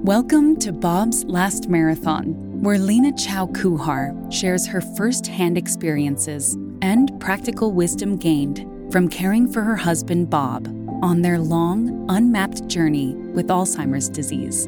Welcome to Bob's Last Marathon, where Lena Chow Kuhar shares her first-hand experiences and practical wisdom gained from caring for her husband Bob on their long, unmapped journey with Alzheimer's disease.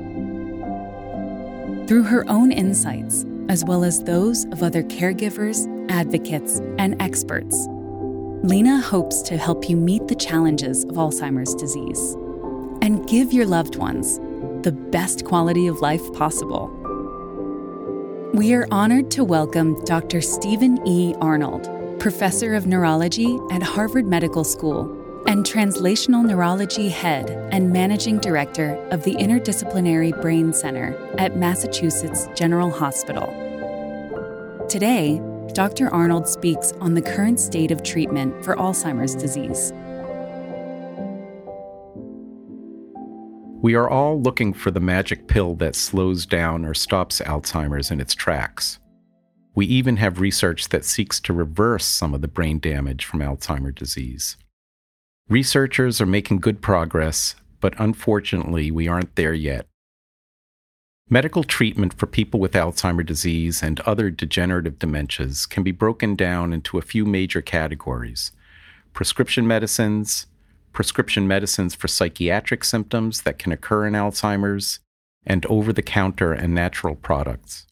Through her own insights, as well as those of other caregivers, advocates, and experts, Lena hopes to help you meet the challenges of Alzheimer's disease and give your loved ones the best quality of life possible. We are honored to welcome Dr. Stephen E. Arnold, Professor of Neurology at Harvard Medical School and Translational Neurology Head and Managing Director of the Interdisciplinary Brain Center at Massachusetts General Hospital. Today, Dr. Arnold speaks on the current state of treatment for Alzheimer's disease. We are all looking for the magic pill that slows down or stops Alzheimer's in its tracks. We even have research that seeks to reverse some of the brain damage from Alzheimer's disease. Researchers are making good progress, but unfortunately, we aren't there yet. Medical treatment for people with Alzheimer's disease and other degenerative dementias can be broken down into a few major categories: prescription medicines for psychiatric symptoms that can occur in Alzheimer's, and over-the-counter and natural products.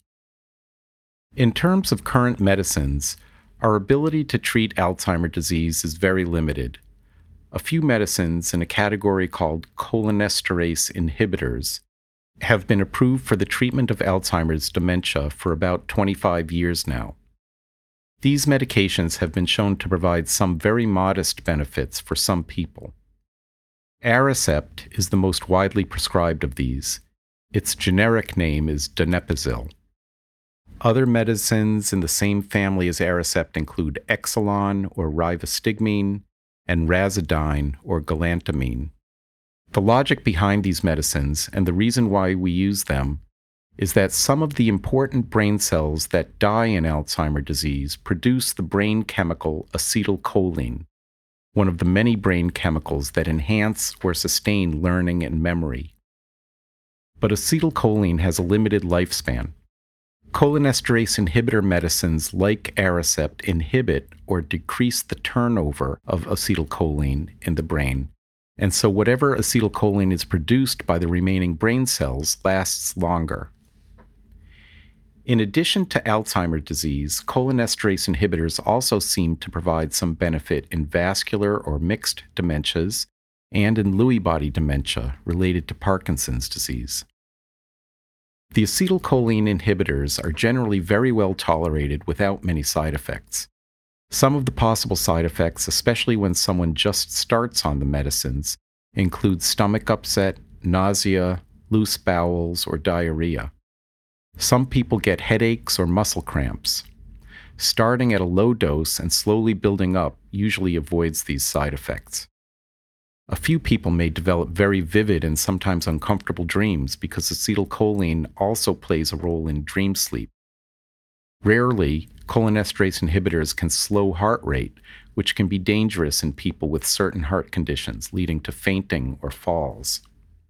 In terms of current medicines, our ability to treat Alzheimer's disease is very limited. A few medicines in a category called cholinesterase inhibitors have been approved for the treatment of Alzheimer's dementia for about 25 years now. These medications have been shown to provide some very modest benefits for some people. Aricept is the most widely prescribed of these. Its generic name is donepezil. Other medicines in the same family as Aricept include Exelon or rivastigmine and Razidine or galantamine. The logic behind these medicines and the reason why we use them is that some of the important brain cells that die in Alzheimer's disease produce the brain chemical acetylcholine, one of the many brain chemicals that enhance or sustain learning and memory. But acetylcholine has a limited lifespan. Cholinesterase inhibitor medicines like Aricept inhibit or decrease the turnover of acetylcholine in the brain, and so whatever acetylcholine is produced by the remaining brain cells lasts longer. In addition to Alzheimer's disease, cholinesterase inhibitors also seem to provide some benefit in vascular or mixed dementias and in Lewy body dementia related to Parkinson's disease. The acetylcholine inhibitors are generally very well tolerated without many side effects. Some of the possible side effects, especially when someone just starts on the medicines, include stomach upset, nausea, loose bowels, or diarrhea. Some people get headaches or muscle cramps. Starting at a low dose and slowly building up usually avoids these side effects. A few people may develop very vivid and sometimes uncomfortable dreams because acetylcholine also plays a role in dream sleep. Rarely, cholinesterase inhibitors can slow heart rate, which can be dangerous in people with certain heart conditions, leading to fainting or falls.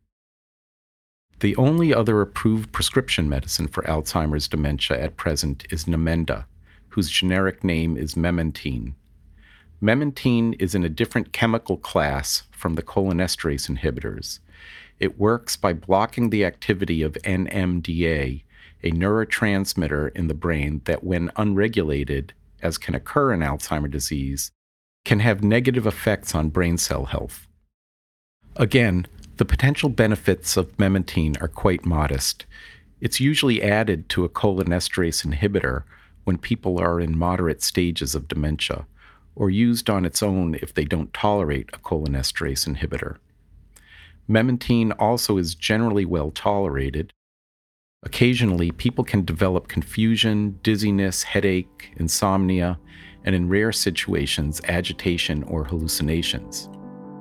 The only other approved prescription medicine for Alzheimer's dementia at present is Namenda, whose generic name is memantine. Memantine is in a different chemical class from the cholinesterase inhibitors. It works by blocking the activity of NMDA, a neurotransmitter in the brain that, when unregulated, as can occur in Alzheimer's disease, can have negative effects on brain cell health. Again, the potential benefits of memantine are quite modest. It's usually added to a cholinesterase inhibitor when people are in moderate stages of dementia, or used on its own if they don't tolerate a cholinesterase inhibitor. Memantine also is generally well tolerated. Occasionally, people can develop confusion, dizziness, headache, insomnia, and in rare situations, agitation or hallucinations.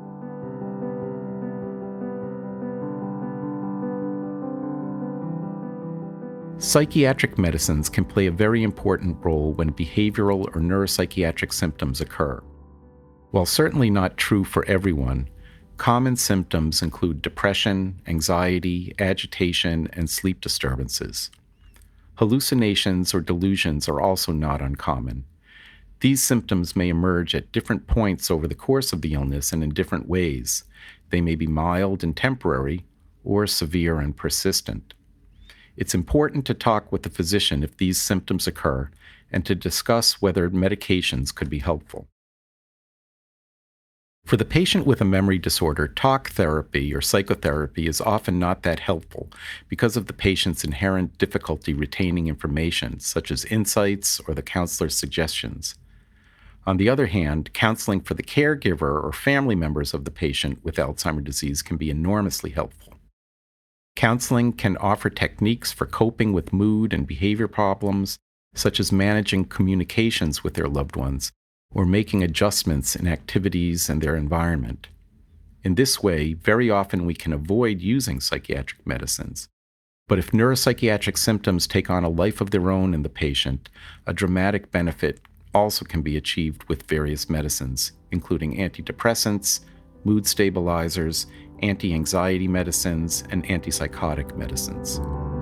Psychiatric medicines can play a very important role when behavioral or neuropsychiatric symptoms occur. While certainly not true for everyone, Common symptoms include depression, anxiety, agitation, and sleep disturbances. Hallucinations or delusions are also not uncommon. These symptoms may emerge at different points over the course of the illness and in different ways. They may be mild and temporary, or severe and persistent. It's important to talk with the physician if these symptoms occur and to discuss whether medications could be helpful. For the patient with a memory disorder, talk therapy or psychotherapy is often not that helpful because of the patient's inherent difficulty retaining information, such as insights or the counselor's suggestions. On the other hand, counseling for the caregiver or family members of the patient with Alzheimer's disease can be enormously helpful. Counseling can offer techniques for coping with mood and behavior problems, such as managing communications with their loved ones, or making adjustments in activities and their environment. In this way, very often we can avoid using psychiatric medicines. But if neuropsychiatric symptoms take on a life of their own in the patient, a dramatic benefit also can be achieved with various medicines, including antidepressants, mood stabilizers, anti-anxiety medicines, and antipsychotic medicines.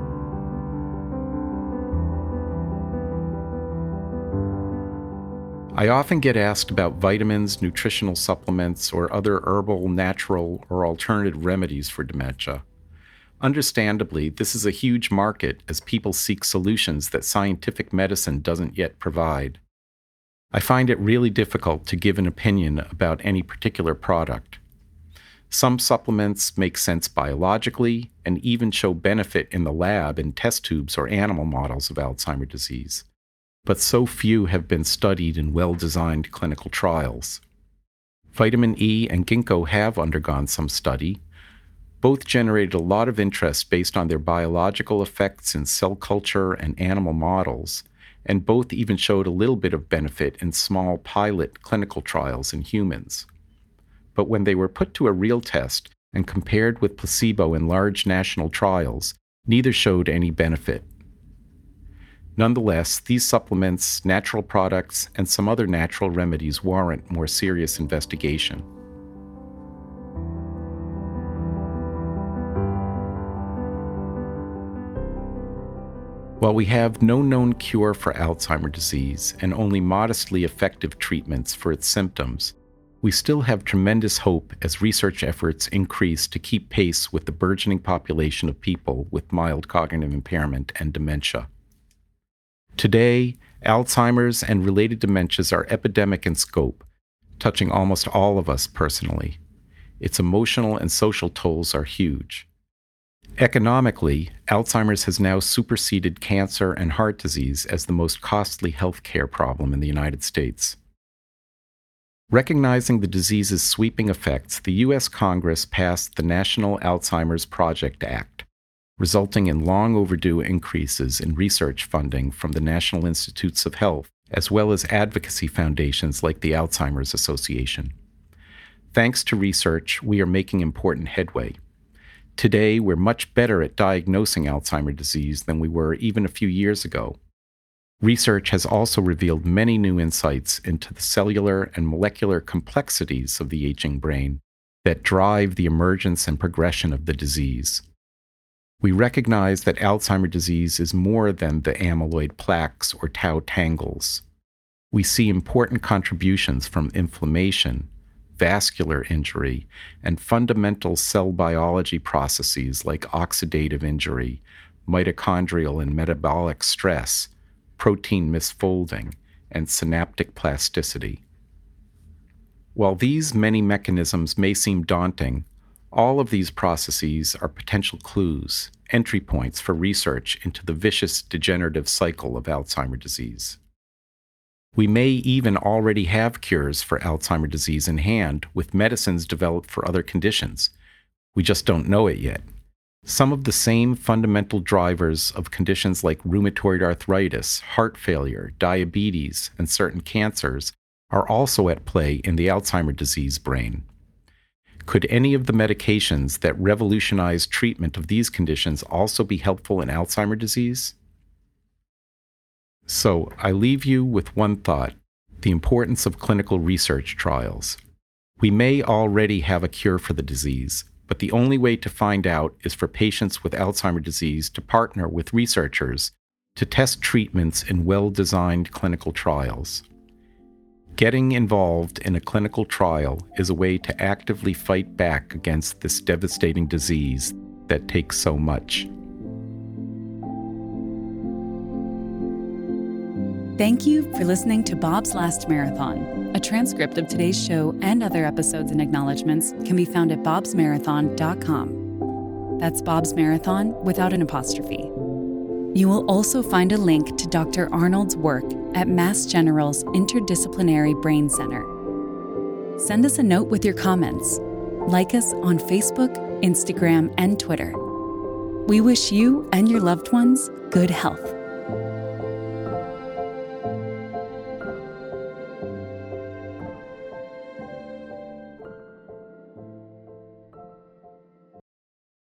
I often get asked about vitamins, nutritional supplements, or other herbal, natural, or alternative remedies for dementia. Understandably, this is a huge market as people seek solutions that scientific medicine doesn't yet provide. I find it really difficult to give an opinion about any particular product. Some supplements make sense biologically and even show benefit in the lab in test tubes or animal models of Alzheimer's disease. But so few have been studied in well-designed clinical trials. Vitamin E and ginkgo have undergone some study. Both generated a lot of interest based on their biological effects in cell culture and animal models, and both even showed a little bit of benefit in small pilot clinical trials in humans. But when they were put to a real test and compared with placebo in large national trials, neither showed any benefit. Nonetheless, these supplements, natural products, and some other natural remedies warrant more serious investigation. While we have no known cure for Alzheimer's disease and only modestly effective treatments for its symptoms, we still have tremendous hope as research efforts increase to keep pace with the burgeoning population of people with mild cognitive impairment and dementia. Today, Alzheimer's and related dementias are epidemic in scope, touching almost all of us personally. Its emotional and social tolls are huge. Economically, Alzheimer's has now superseded cancer and heart disease as the most costly health care problem in the United States. Recognizing the disease's sweeping effects, the U.S. Congress passed the National Alzheimer's Project Act, resulting in long overdue increases in research funding from the National Institutes of Health, as well as advocacy foundations like the Alzheimer's Association. Thanks to research, we are making important headway. Today, we're much better at diagnosing Alzheimer's disease than we were even a few years ago. Research has also revealed many new insights into the cellular and molecular complexities of the aging brain that drive the emergence and progression of the disease. We recognize that Alzheimer's disease is more than the amyloid plaques or tau tangles. We see important contributions from inflammation, vascular injury, and fundamental cell biology processes like oxidative injury, mitochondrial and metabolic stress, protein misfolding, and synaptic plasticity. While these many mechanisms may seem daunting, all of these processes are potential clues, entry points for research into the vicious degenerative cycle of Alzheimer's disease. We may even already have cures for Alzheimer's disease in hand with medicines developed for other conditions. We just don't know it yet. Some of the same fundamental drivers of conditions like rheumatoid arthritis, heart failure, diabetes, and certain cancers are also at play in the Alzheimer's disease brain. Could any of the medications that revolutionize treatment of these conditions also be helpful in Alzheimer's disease? So, I leave you with one thought: the importance of clinical research trials. We may already have a cure for the disease, but the only way to find out is for patients with Alzheimer's disease to partner with researchers to test treatments in well-designed clinical trials. Getting involved in a clinical trial is a way to actively fight back against this devastating disease that takes so much. Thank you for listening to Bob's Last Marathon. A transcript of today's show and other episodes and acknowledgments can be found at bobsmarathon.com. That's Bob's Marathon without an apostrophe. You will also find a link to Dr. Arnold's work at Mass General's Interdisciplinary Brain Center. Send us a note with your comments. Like us on Facebook, Instagram, and Twitter. We wish you and your loved ones good health.